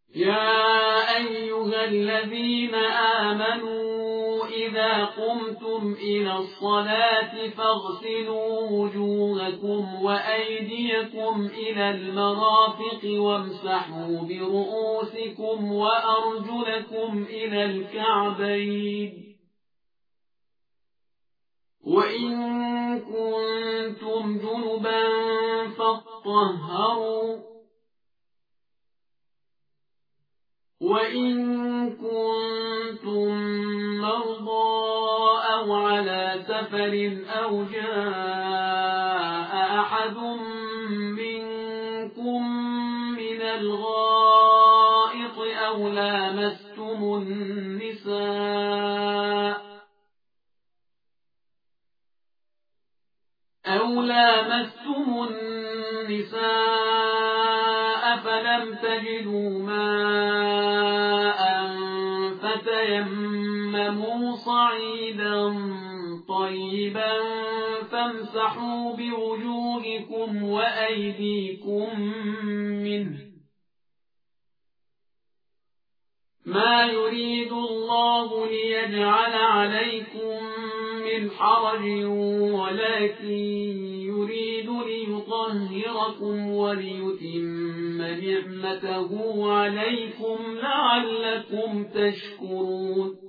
يا أيها الذين آمنوا إذا قمتم إلى الصلاة فاغسلوا وجوهكم وأيديكم إلى المرافق وامسحوا برؤوسكم وأرجلكم إلى الكعبين وإن كنتم جنبا فاطهروا وإن كنتم مرضى أو على سفر أو جاء أحد منكم من الغائط أو لامستم النساء فلم تجدوا ماء فتيمموا صعيدا طيبا فامسحوا بوجوهكم وأيديكم منه ما يريد الله ليجعل عليكم من حرج ولكن يريد ليطهركم وليتم نعمته عليكم لعلكم تشكرون